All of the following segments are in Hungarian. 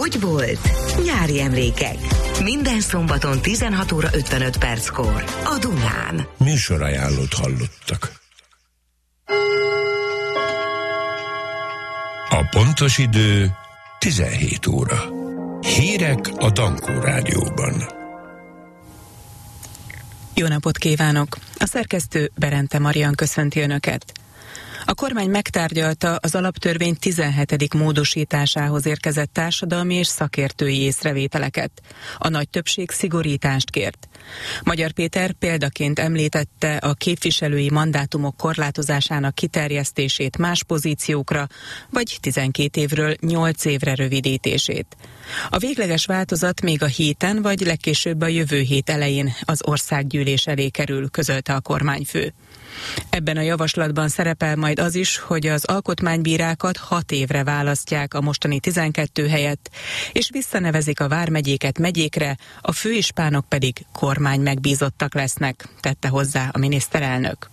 Hogy volt? Nyári emlékek. Minden szombaton 16 óra 55 perckor. A Dunán. Műsorajánlót hallottak. A pontos idő 17 óra. Hírek a Dankó Rádióban. Jó napot kívánok! A szerkesztő Berente Marian köszönti Önöket. A kormány megtárgyalta az alaptörvény 17. módosításához érkezett társadalmi és szakértői észrevételeket. A nagy többség szigorítást kért. Magyar Péter példaként említette a képviselői mandátumok korlátozásának kiterjesztését más pozíciókra, vagy 12 évről 8 évre rövidítését. A végleges változat még a héten, vagy legkésőbb a jövő hét elején az országgyűlés elé kerül, közölte a kormányfő. Ebben a javaslatban szerepel majd az is, hogy az alkotmánybírákat 6 évre választják a mostani 12 helyett, és visszanevezik a vármegyéket megyékre, a főispánok pedig kormány megbízottak lesznek, tette hozzá a miniszterelnök.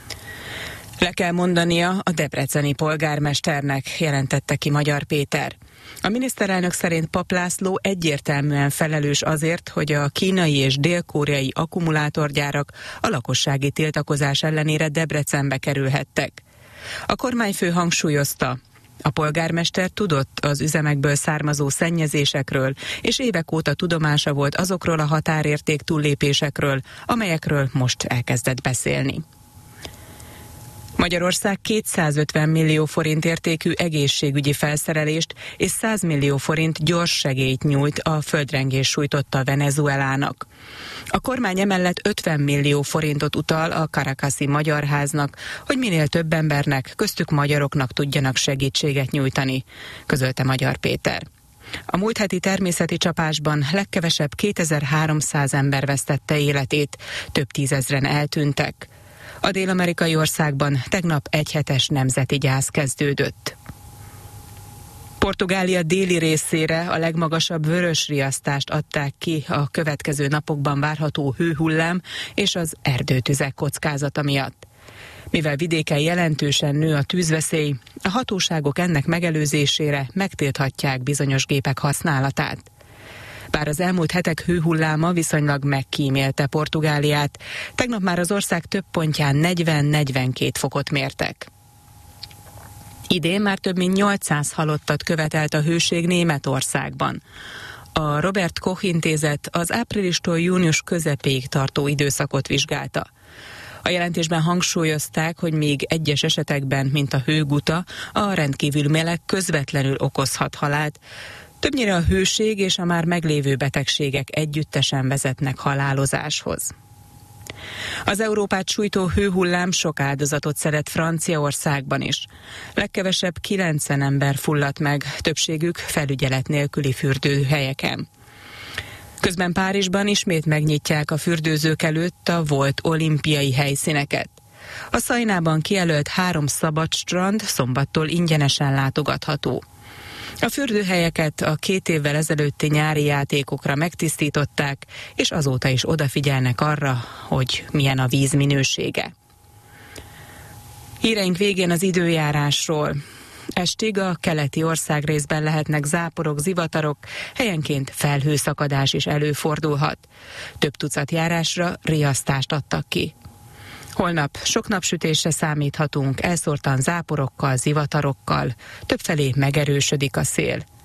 Le kell mondania a debreceni polgármesternek, jelentette ki Magyar Péter. A miniszterelnök szerint Papp László egyértelműen felelős azért, hogy a kínai és dél-koreai akkumulátorgyárak a lakossági tiltakozás ellenére Debrecenbe kerülhettek. A kormányfő hangsúlyozta, a polgármester tudott az üzemekből származó szennyezésekről, és évek óta tudomása volt azokról a határérték túllépésekről, amelyekről most elkezdett beszélni. Magyarország 250 millió forint értékű egészségügyi felszerelést és 100 millió forint gyors segélyt nyújt a földrengés sújtotta Venezuelának. A kormány emellett 50 millió forintot utal a Caracasi Magyar Háznak, hogy minél több embernek, köztük magyaroknak tudjanak segítséget nyújtani, közölte Magyar Péter. A múlt heti természeti csapásban legkevesebb 2300 ember vesztette életét, több tízezren eltűntek. A dél-amerikai országban tegnap egyhetes nemzeti gyász kezdődött. Portugália déli részére a legmagasabb vörösriasztást adták ki a következő napokban várható hőhullám és az erdőtüzek kockázata miatt. Mivel vidéken jelentősen nő a tűzveszély, a hatóságok ennek megelőzésére megtilthatják bizonyos gépek használatát. Bár az elmúlt hetek hőhulláma viszonylag megkímélte Portugáliát, tegnap már az ország több pontján 40-42 fokot mértek. Idén már több mint 800 halottat követelt a hőség Németországban. A Robert Koch intézet az áprilistól június közepéig tartó időszakot vizsgálta. A jelentésben hangsúlyozták, hogy még egyes esetekben, mint a hőguta, a rendkívül meleg közvetlenül okozhat halált. Többnyire a hőség és a már meglévő betegségek együttesen vezetnek halálozáshoz. Az Európát sújtó hőhullám sok áldozatot szedett Franciaországban is. Legkevesebb 90 ember fulladt meg, többségük felügyelet nélküli fürdőhelyeken. Közben Párizsban ismét megnyitják a fürdőzők előtt a volt olimpiai helyszíneket. A Szajnában kijelölt 3 szabad strand szombattól ingyenesen látogatható. A fürdőhelyeket a 2 évvel ezelőtti nyári játékokra megtisztították, és azóta is odafigyelnek arra, hogy milyen a víz minősége. Híreink végén az időjárásról. Estig a keleti országrészben lehetnek záporok, zivatarok, helyenként felhőszakadás is előfordulhat. Több tucat járásra riasztást adtak ki. Holnap sok napsütésre számíthatunk, elszórtan záporokkal, zivatarokkal, többfelé megerősödik a szél.